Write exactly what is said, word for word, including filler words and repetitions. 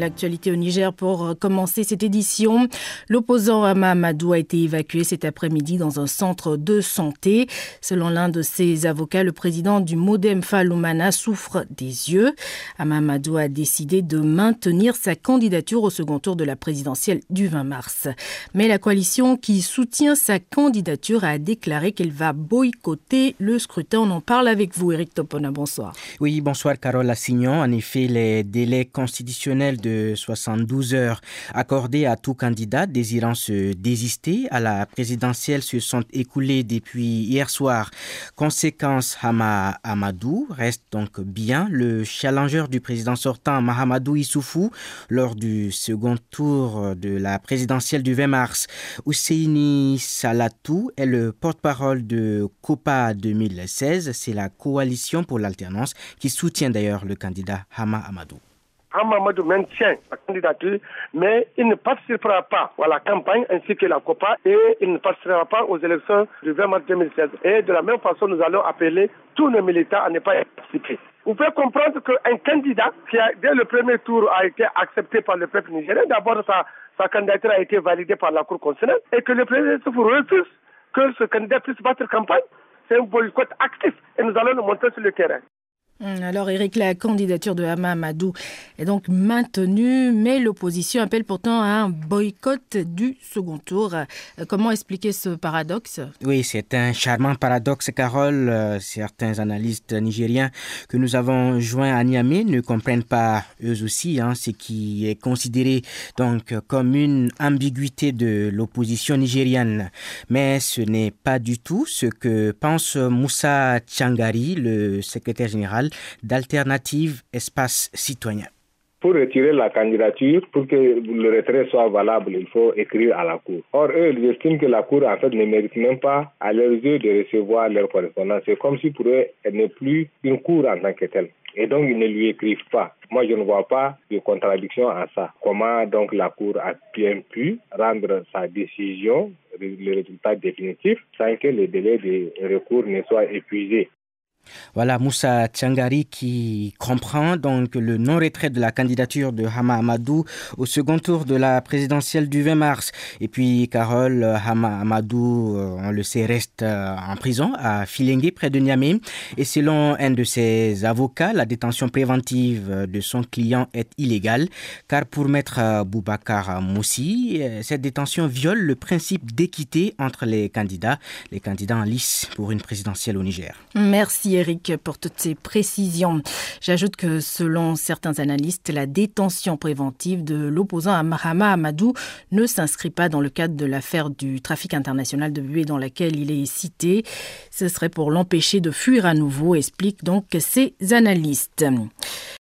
l'actualité au Niger pour commencer cette édition. L'opposant Hama Amadou a été évacué cet après-midi dans un centre de santé. Selon l'un de ses avocats, le président du Modem Faloumana souffre des yeux. Hama Amadou a décidé de maintenir sa candidature au second tour de la présidentielle du vingt mars. Mais la coalition qui soutient sa candidature a déclaré qu'elle va boycotter le scrutin. On en parle avec vous, Éric Topona. Bonsoir. Oui, bonsoir Carole Assignon. En effet, les délais constitutionnels de soixante-douze heures accordés à tout candidat désirant se désister à la présidentielle se sont écoulés depuis hier soir. Conséquence, Hama Amadou reste donc bien le challenger du président sortant Mahamadou Issoufou lors du second tour de la présidentielle du vingt mars. Ousseini Salatou est le porte-parole de COPA deux mille seize. C'est la coalition pour l'alternance qui soutient d'ailleurs le candidat Hama Amadou. Hama Amadou maintient la candidature, mais il ne participera pas à la campagne ainsi que la COPA et il ne participera pas aux élections du vingt mars deux mille seize. Et de la même façon, nous allons appeler tous nos militants à ne pas y participer. Vous pouvez comprendre qu'un candidat qui, a, dès le premier tour, a été accepté par le peuple nigérien, d'abord sa, sa candidature a été validée par la Cour constitutionnelle, et que le président refuse que ce candidat puisse battre campagne, c'est un boycott actif et nous allons le montrer sur le terrain. Alors Éric, la candidature de Hama Amadou est donc maintenue, mais l'opposition appelle pourtant à un boycott du second tour. Comment expliquer ce paradoxe ? Oui, c'est un charmant paradoxe, Carole. Euh, certains analystes nigériens que nous avons joints à Niamey ne comprennent pas eux aussi hein, ce qui est considéré donc comme une ambiguïté de l'opposition nigérienne. Mais ce n'est pas du tout ce que pense Moussa Tchangari, le secrétaire général d'Alternative Espace Citoyen. Pour retirer la candidature, pour que le retrait soit valable, il faut écrire à la Cour. Or, eux, ils estiment que la Cour, en fait, ne mérite même pas, à leurs yeux, de recevoir leur correspondance. C'est comme si pour eux, elle n'est plus une Cour en tant que telle. Et donc, ils ne lui écrivent pas. Moi, je ne vois pas de contradiction à ça. Comment, donc, la Cour a bien pu rendre sa décision, le résultat définitif, sans que le délai de recours ne soit épuisé. Voilà Moussa Tchangari qui comprend donc le non-retrait de la candidature de Hama Amadou au second tour de la présidentielle du vingt mars. Et puis Carole, Hama Amadou, on le sait, reste en prison à Filengue près de Niamey. Et selon un de ses avocats, la détention préventive de son client est illégale car pour maître Boubacar Moussi, cette détention viole le principe d'équité entre les candidats, les candidats en lice pour une présidentielle au Niger. Merci Éric pour toutes ces précisions. J'ajoute que selon certains analystes, la détention préventive de l'opposant Hama Amadou ne s'inscrit pas dans le cadre de l'affaire du trafic international de bébés dans laquelle il est cité. Ce serait pour l'empêcher de fuir à nouveau, expliquent donc ces analystes.